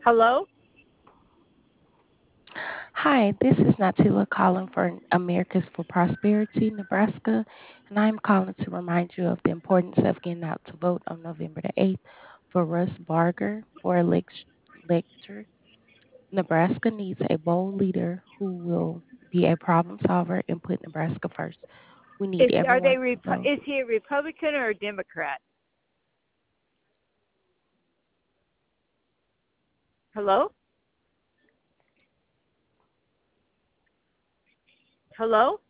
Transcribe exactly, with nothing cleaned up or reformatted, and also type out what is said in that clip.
Hello? Hi, this is Natila calling for Americans for Prosperity, Nebraska, and I'm calling to remind you of the importance of getting out to vote on November the eighth for Russ Barger for elect- elector. Nebraska needs a bold leader who will be a problem solver and put Nebraska first. We need Is are everyone they to Repu- vote. is he a Republican or a Democrat? Hello? Hello?